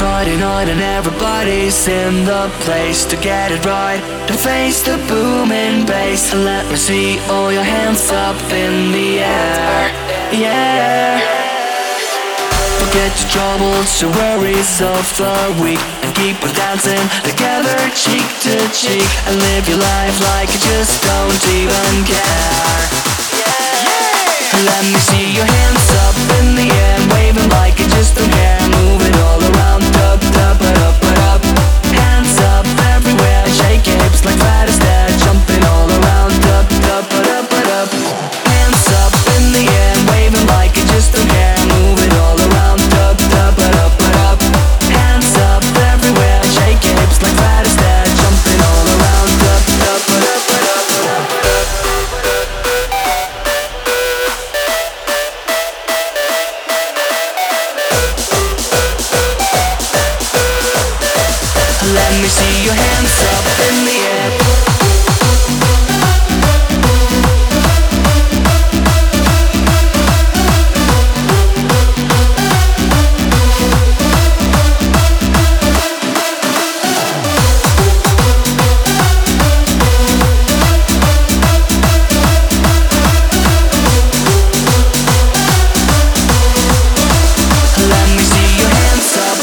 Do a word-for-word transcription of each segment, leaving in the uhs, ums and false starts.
Friday night and everybody's in the place to get it right, to face the booming bass. And let me see all your hands up in the air, yeah. Forget your troubles, your worries of the week, and keep on dancing together cheek to cheek, and live your life like you just don't even care, yeah. Let me see your hands up in the air, waving like you just don't care, moving all around, up, up, up, up, up. Hands up everywhere, shake your hips like fat as that, jumping all around, up, up, up, up, up. Hands up in the air, waving like you just don't care, moving all around, up, up, up, up. Hands up everywhere, shake your hips like fat as that, jumping all around, up, up, up, up, up. Let me see your hands up in the air. Let me see your hands up.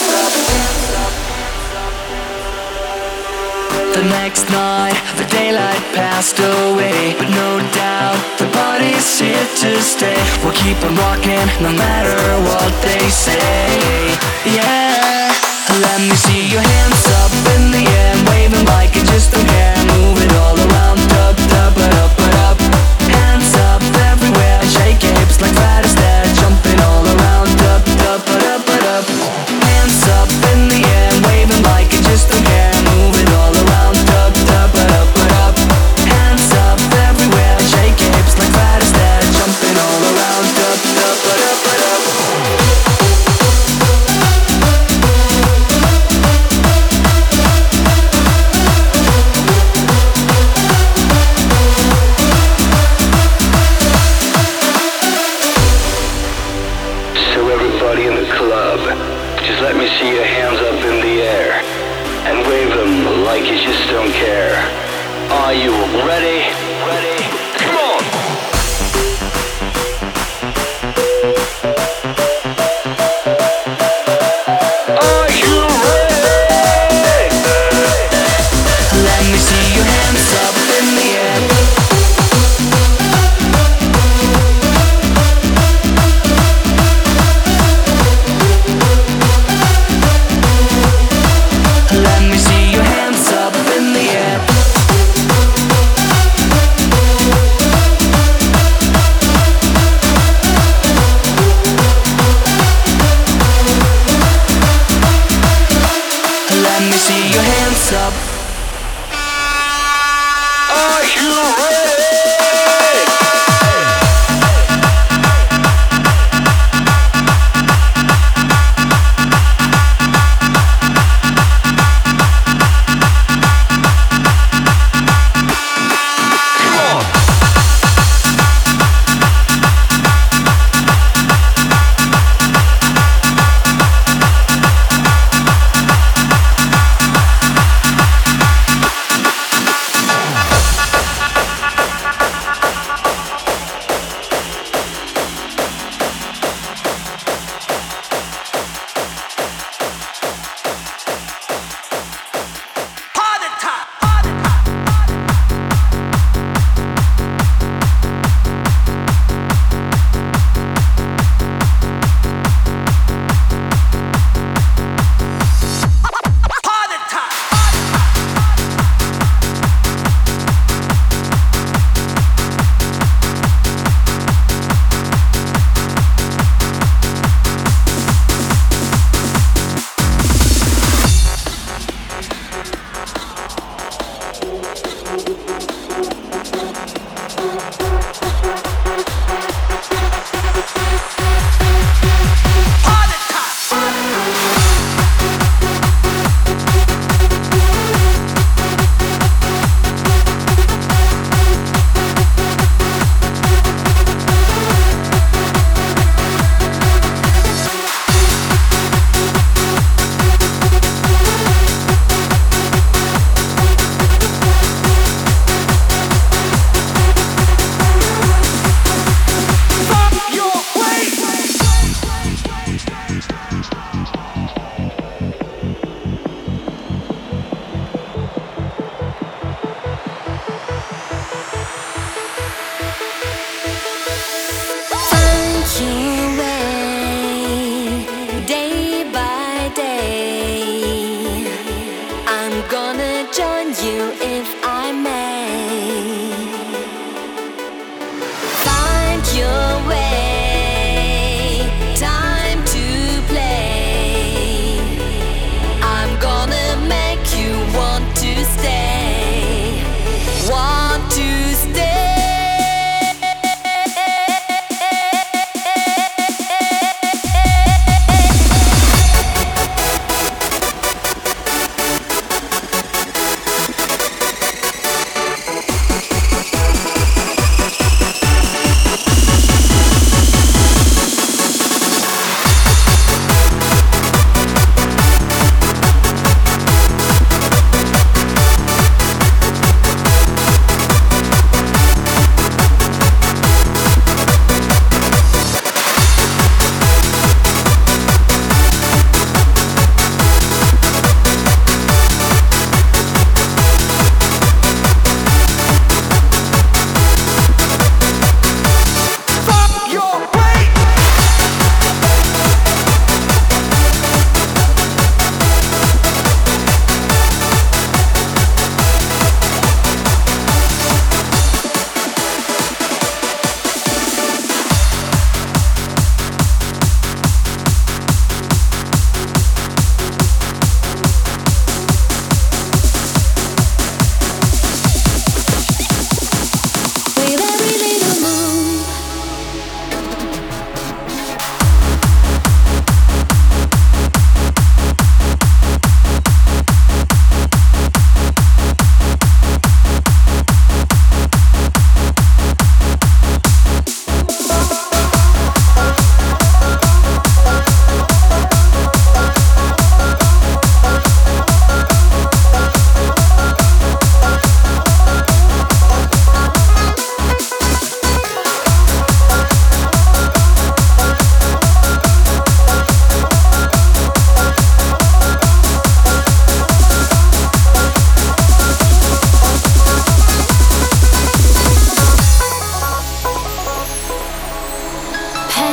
The next night, the daylight passed away, but no doubt the body's here to stay. We'll keep on rocking no matter what they say, yeah. Let me see your hands up in the air, waving like you just don't care, moving all around, up, up, up, up. Hands up everywhere, shake your hips like fat as that, jumping all around, up, up, up, up. Hands up in the air, waving like you just don't care, moving all around, up, up, up, up. Hands up everywhere, shake your hips like fat as that, jumping all around, up, up, up, up.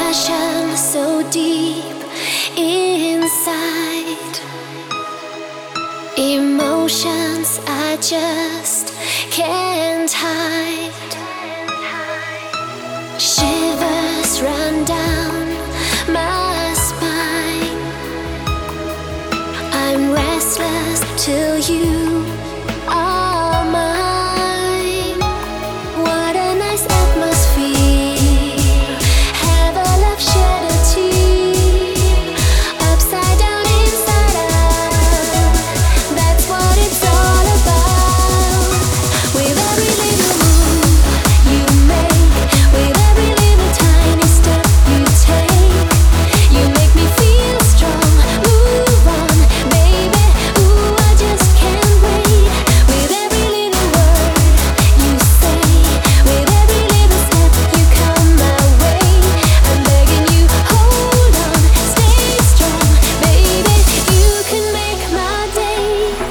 passion so deep inside. Emotions I just can't hide. Shivers run down my spine. I'm restless till you are mine. What a nice atmosphere. Have a love shed a tear. Upside down, inside out. That's what it's all about. With every little move you make, with every little tiny step you take, you make me feel strong. Move on, baby. Ooh, I just can't wait. With every little word you say, with every little step you come my way, I'm begging you, hold on, stay strong, baby. You can make my day.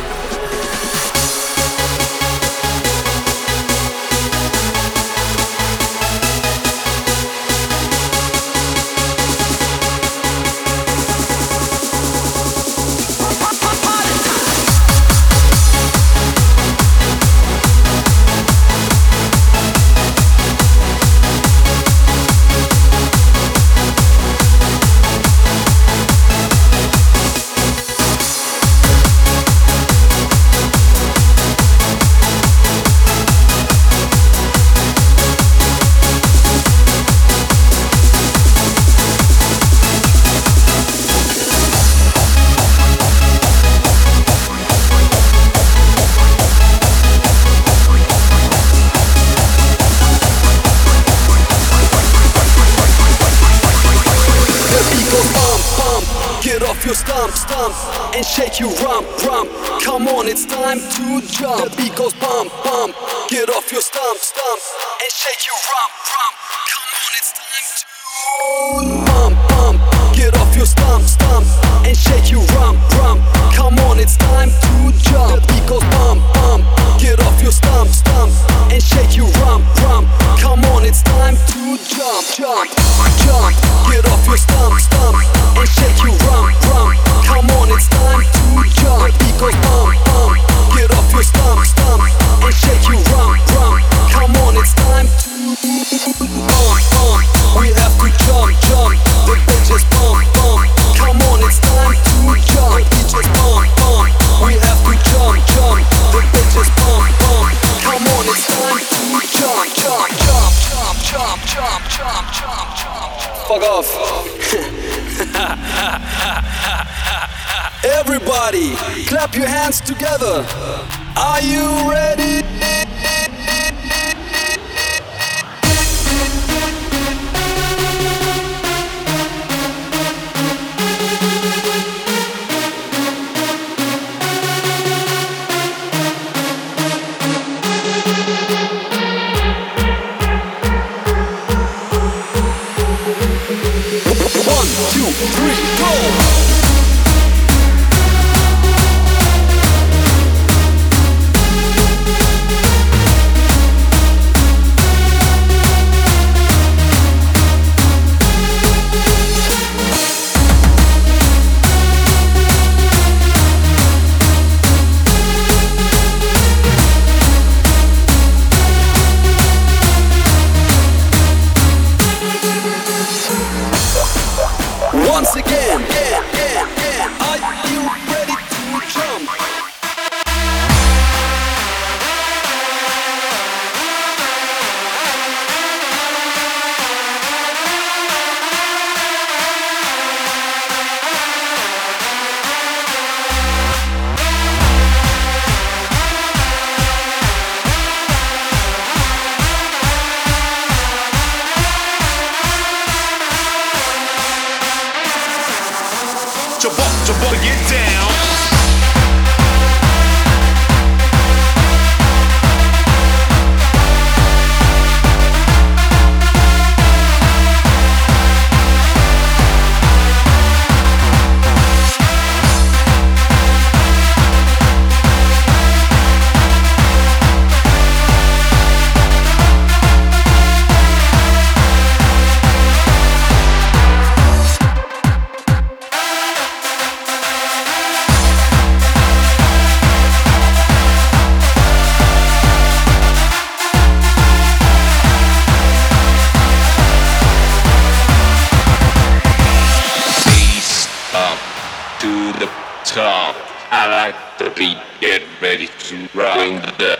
The beat goes bump, bump. Get off your stump, stump, and shake you rump, rump. Come on, it's time to jump. The beat goes bump, bump. Get off your stump, stump, and shake you rump, rump. Come on, it's time to bump, bump. Get off your stump, stump, and shake you rump, rump. Come on, it's time to jump. The beat goes bump, bump. Get off your stump, stump, and shake you rump, rump. Come on, it's time to jump, jump, jump. Get off your stump, stump, and shake you rump, rump. Come on, it's time to jump. The beat goes bump, bump. Get off your stump, stump, and shake you rump, rump. Come on, it's time to bump, bump. We have to jump, jump. The beat just bump, bump. Come on, it's time to jump. The beat just bump, bump. We have to jump, jump. The beat just bump, bump. Come on, it's time to jump, jump, jump, jump, jump, jump, jump, jump, jump. Fuck off. Everybody, clap your hands together. Are you ready? One, two, three, go! Once again, yeah, yeah, yeah. Are you ready to jump? Jabba, jabba, get down. top. I like the beat, get ready to rock. The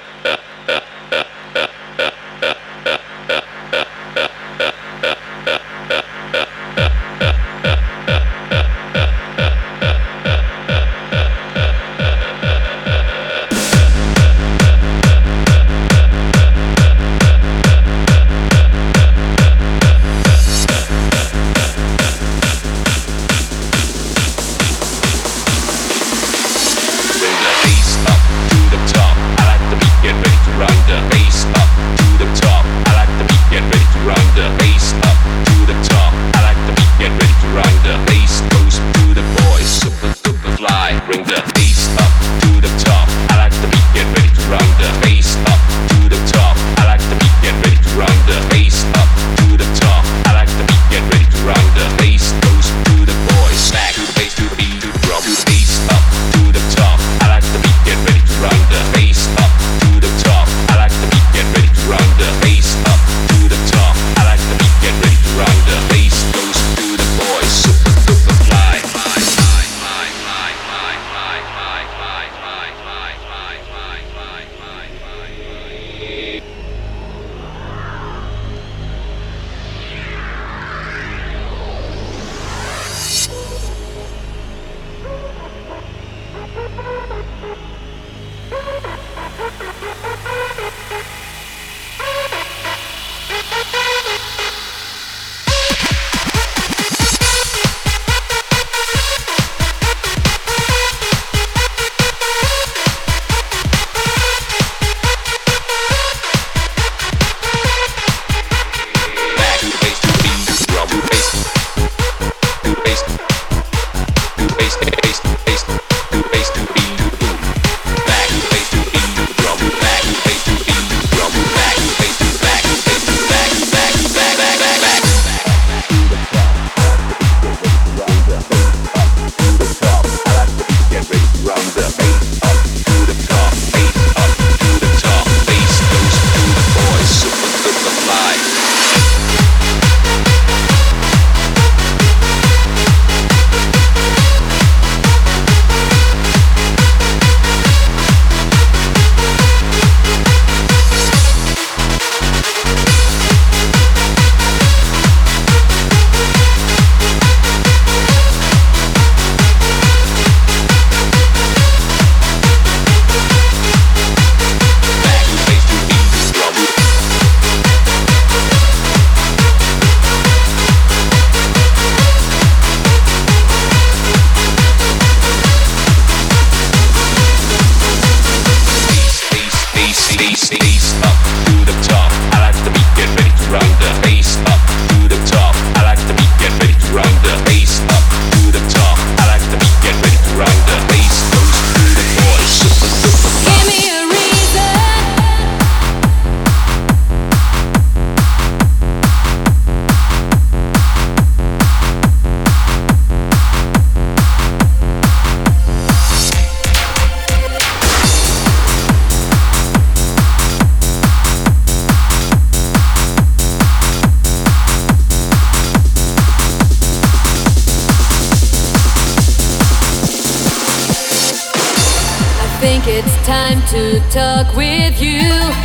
to talk with you.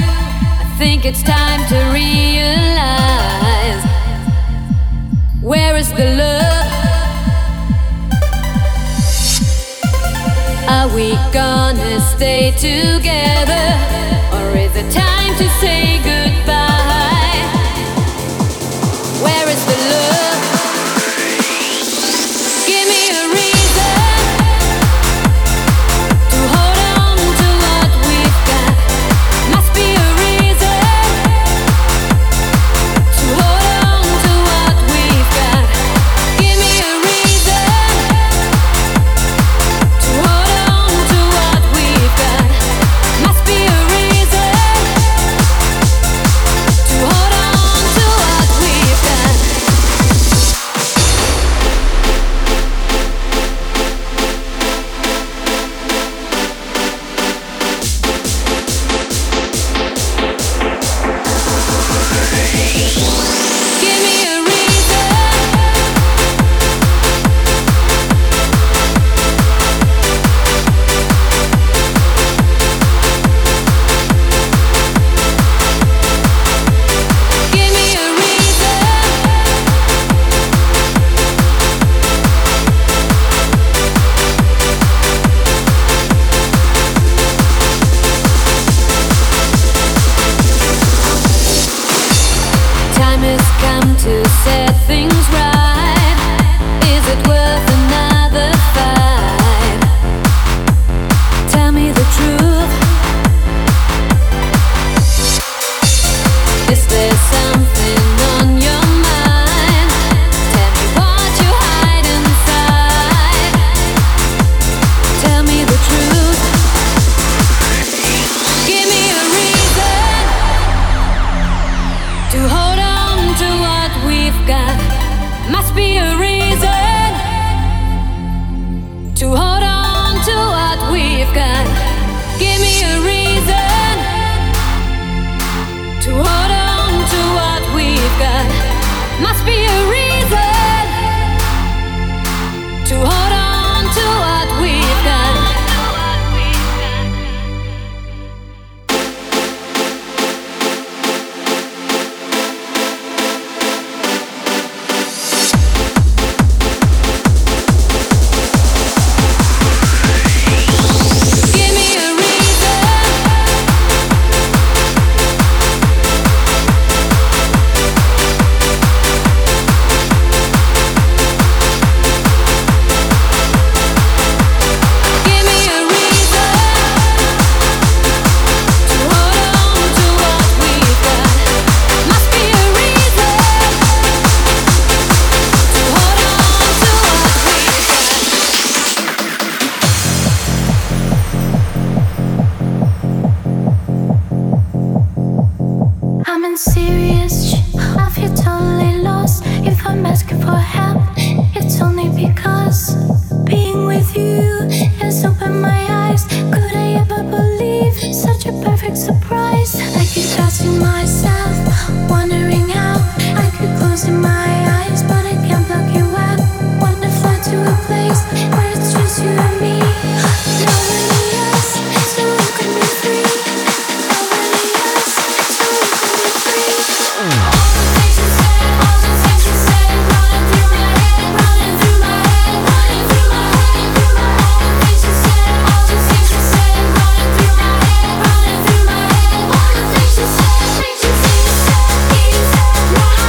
I think it's time to realize, where is the love? Are we gonna stay together, or is it time to say goodbye? Where is the love? Give me a reason to hold on to what we've got. Must be a reason to hold on to what we've got. Give me a reason to hold on to what we've got. Must be I'm asking for help, it's only because being with you has opened my eyes. Could I ever believe such a perfect surprise? I keep asking myself, wondering how I keep closing my eyes, but I can't block you out. Wanna fly to a place where it's just you and me. Nobody else, so you can be free. Nobody else, so you can be free. All the things you said, all the things you said, running through my head, running through my head, running through my head, through my head. All the things you said, all the things you said, running through my head, running through my head. All the things you said, things you said, is not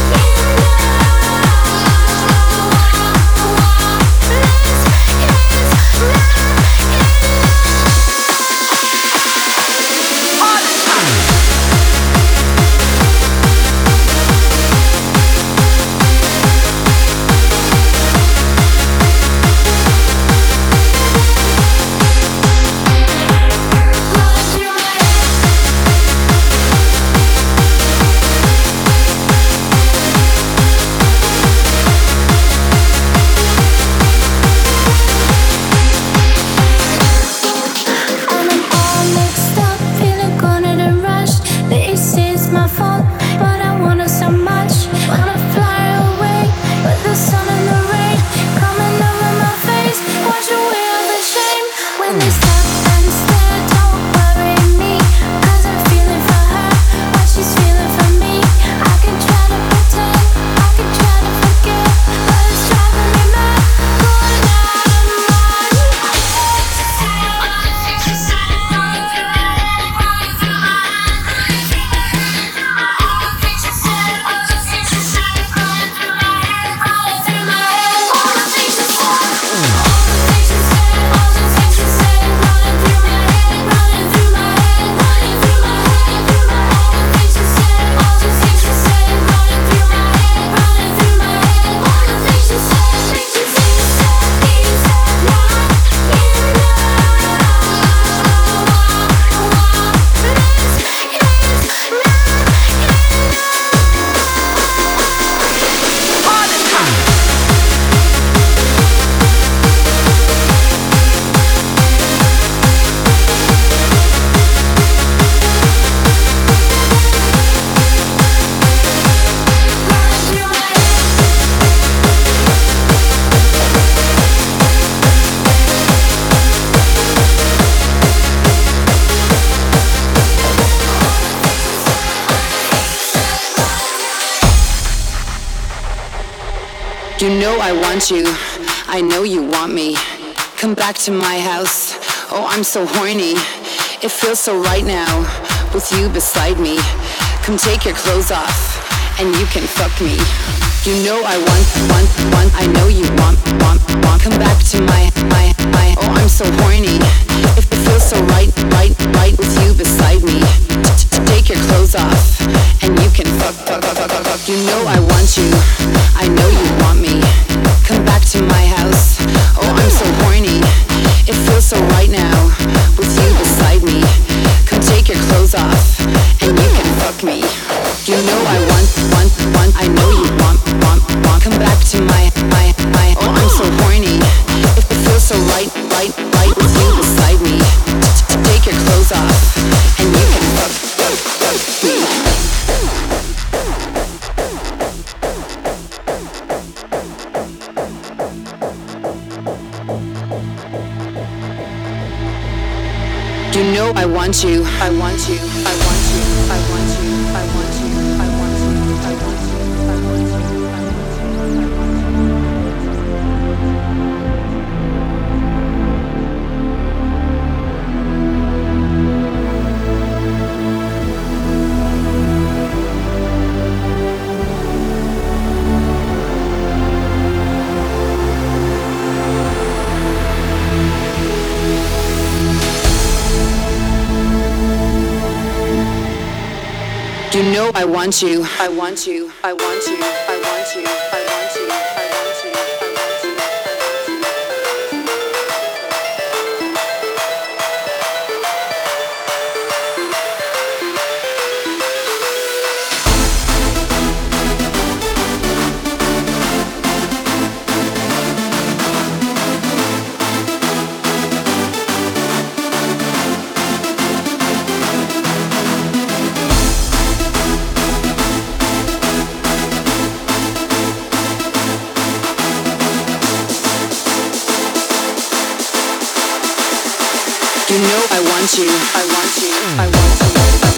You know I want you, I know you want me. Come back to my house, oh I'm so horny. It feels so right now, with you beside me. Come take your clothes off, and you can fuck me. You know I want, want, want, I know you want, want, want. Come back to my, my, my, oh I'm so horny. It feels so right, right, right, with you beside me. Take your clothes off, and you can fuck, fuck, fuck, fuck, fuck. You know I want you, I know you want me. Come back to my house, oh I'm so horny. It feels so right now, with you beside me. Come take your clothes off, and you can fuck me. You know I want, want, want, I know you want, want, want. Come back to my, my, my, oh I'm so horny. It feels so right, right, right, with you beside me. Take your clothes off, and you can fuck, fuck, fuck me. You know I want you, I want you, I want you, I want you, I want you, I want you, I want you, I want you, I want you. You know I want you, I want you, I want you, I want you, I want you, I want you, I want you, I want you. You know I want you. I want you. I want you.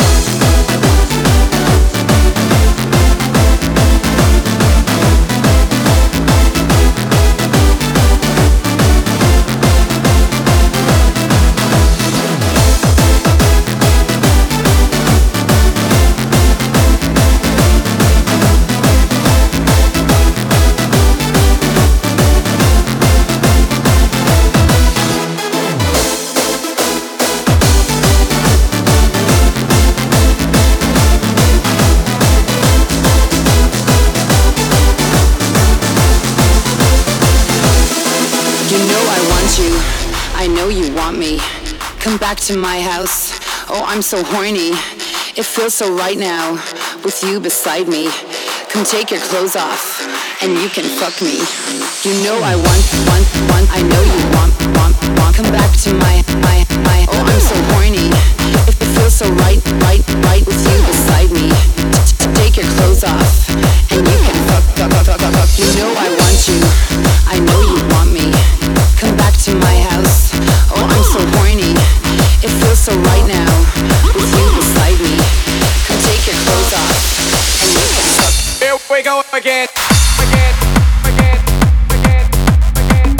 I know you want me. Come back to my house. Oh, I'm so horny. It feels so right now with you beside me. Come take your clothes off and you can fuck me. You know I want, want, want. I know you want, want, want. Come back to my, my, my. Oh, I'm so horny. It feels so right, right, right with you beside me. Take your clothes off and you can fuck, fuck, fuck, fuck, fuck. You know I want you. I know you want me. Come back to my house. Oh, I'm so horny. It feels so right now with you beside me. Come take your clothes off and you can fuck. Here we go again, again, again, again, again,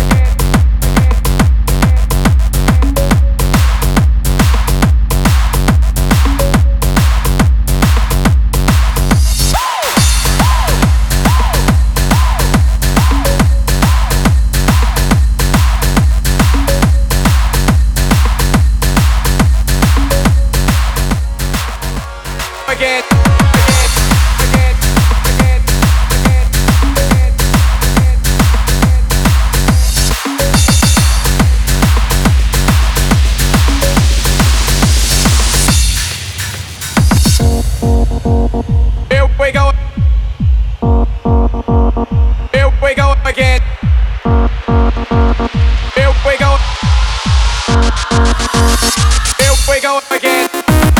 again. Here we go. Here we go again. Here we go. Here we go again.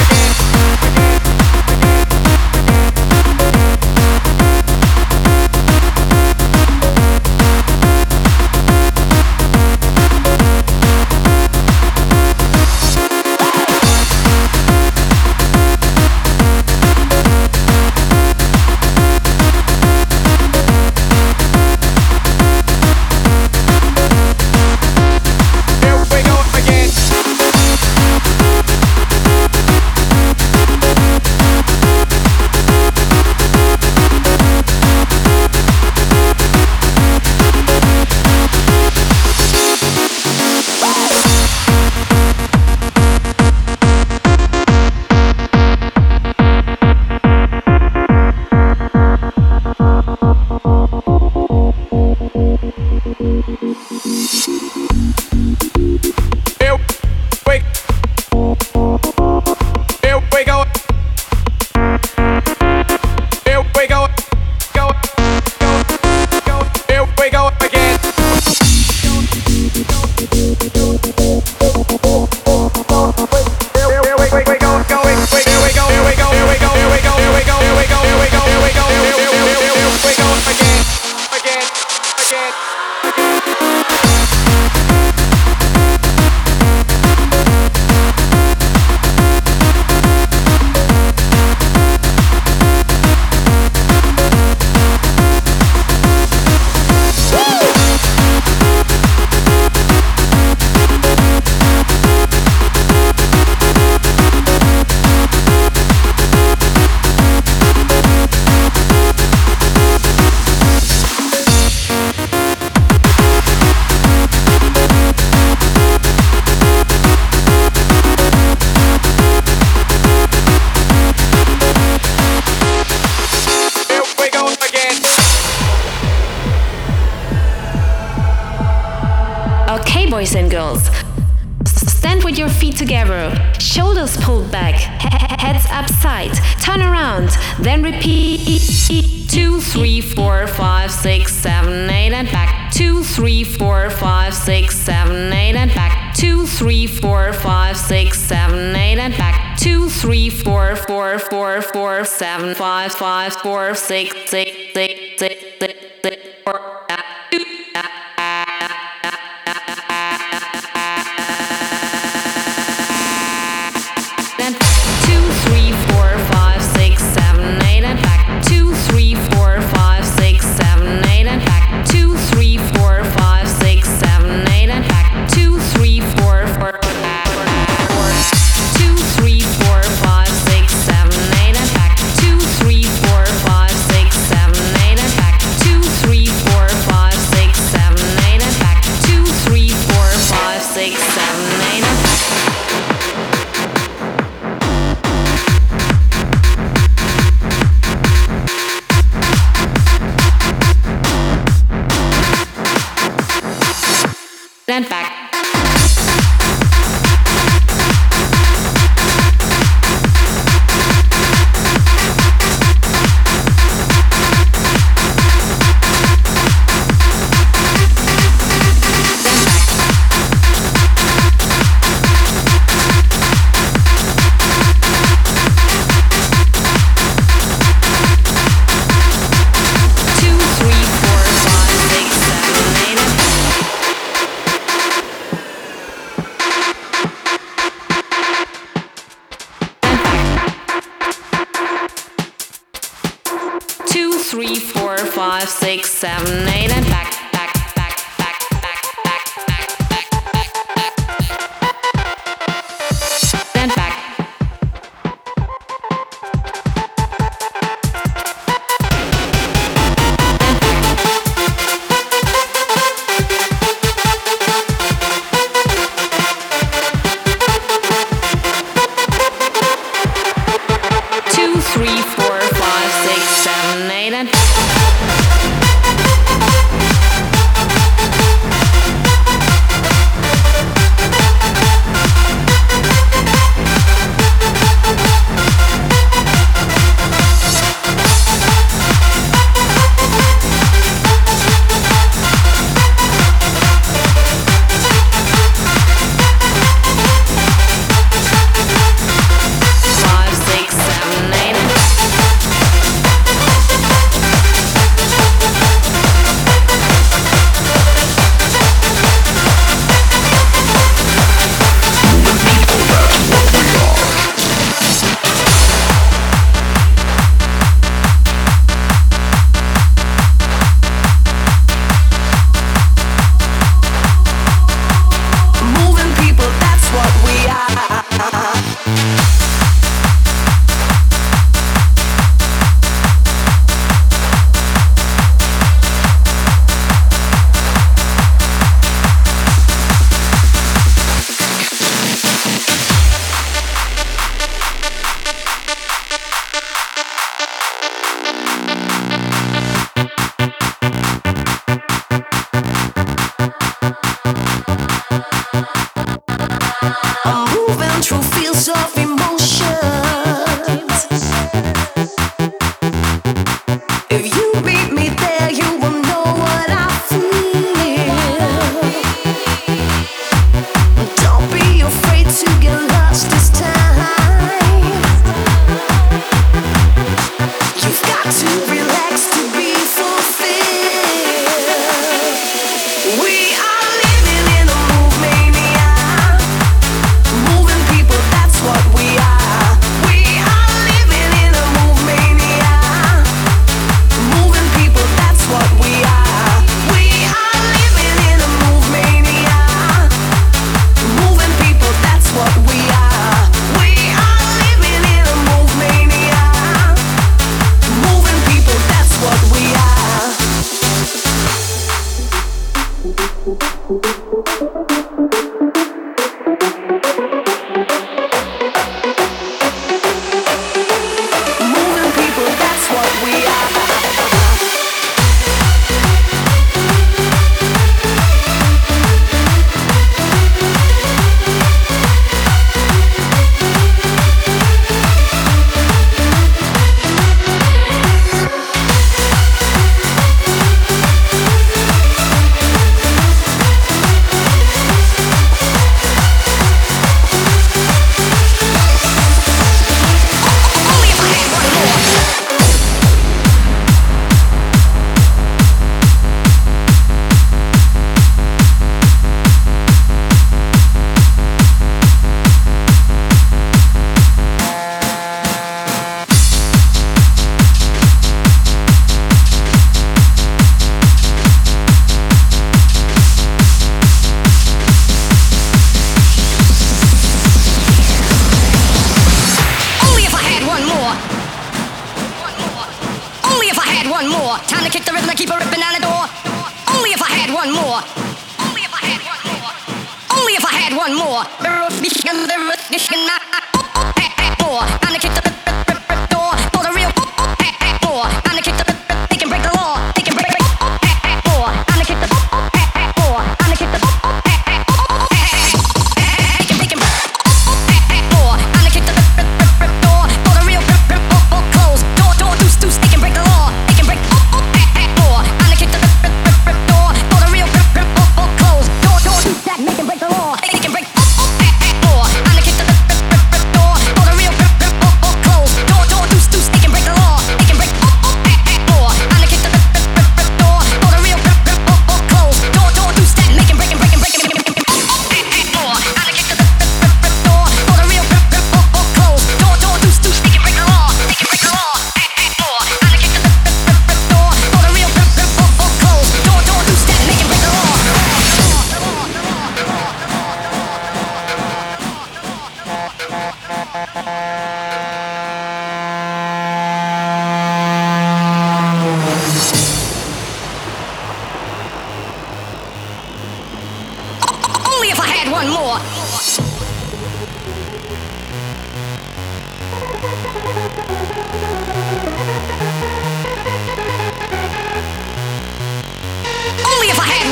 Boys and girls, stand with your feet together, shoulders pulled back, heads upside, turn around, then repeat. Two, three, four, five, six, seven, eight, and back. Two, three, four, five, six, seven, eight, and back. Two, three, four, five, six, seven, eight, and back. Two, three, four, four, four, four, seven, five, five, four, six, six, six, six, six, six, four. Stand back. Three, four, five, six, seven, eight, and back.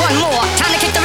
one more. Time to kick